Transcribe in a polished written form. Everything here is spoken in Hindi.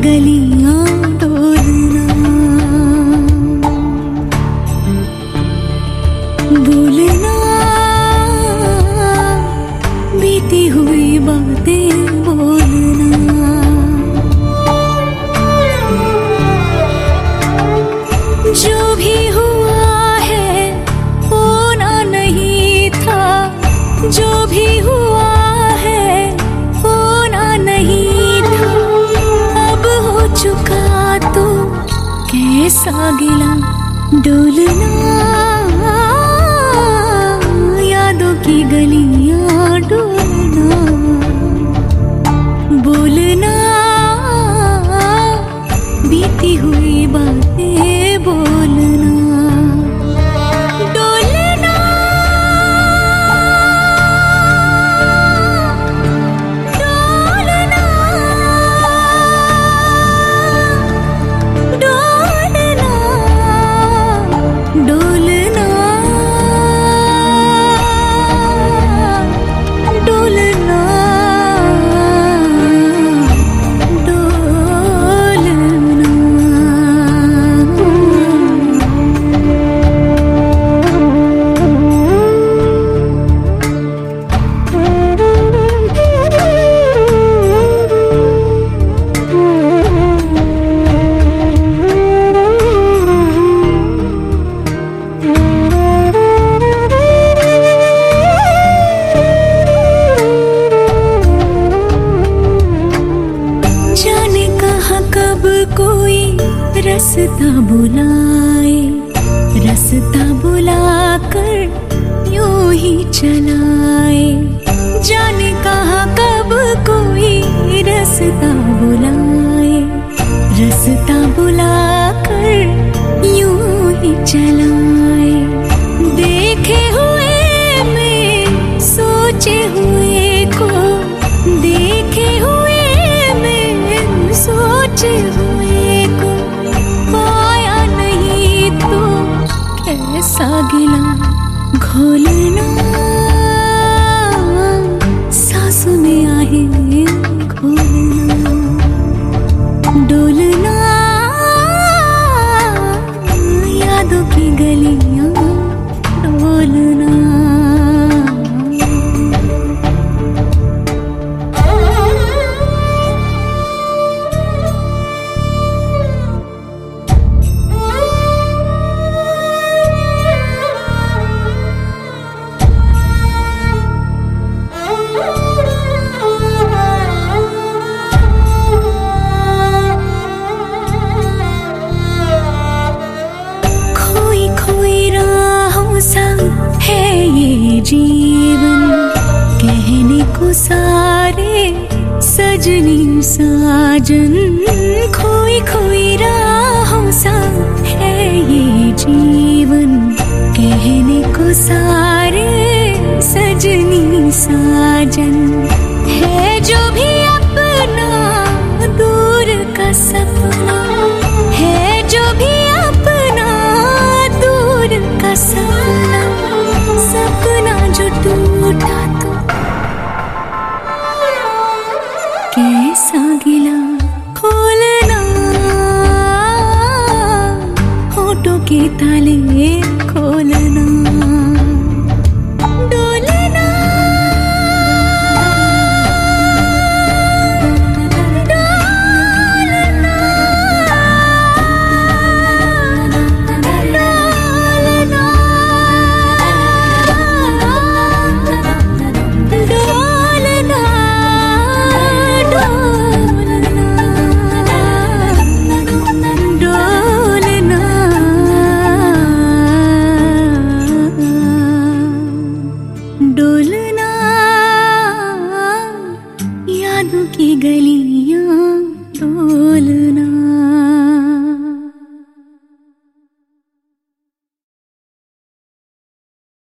गलियां डोलना, भूलना बीती हुई बातें बोलना। जो भी हुआ है होना नहीं था, जो भी हुआ है होना नहीं था। अब हो चुका तो कैसा गिला, डोलना यादों की गलियां डोलना, बोलना बीती हुई बातें बोलना। रास्ता बुलाए, रास्ता बुलाकर यूं ही चलाए। जाने कहाँ कब कोई रास्ता बुलाए, रास्ता बुलाकर यूं ही चलाए। देखे हुए में सोचे हुए को, देखे हुए में सोचे हुए को पाया नहीं तो कैसा गिला, घोलना सांसों में आहें घोलना, डोलना यादों की गलियां डोलना। है ये जीवन कहने को सारे सजनी साजन, खोई खोई राहों सा है ये जीवन कहने को सारे सजनी साजन। है जो भी अपना दूर का सपना, है जो भी अपना दूर का सपना, सपना जो टूटा तो कैसा गिला, खोलना होठों के ताले खोलना।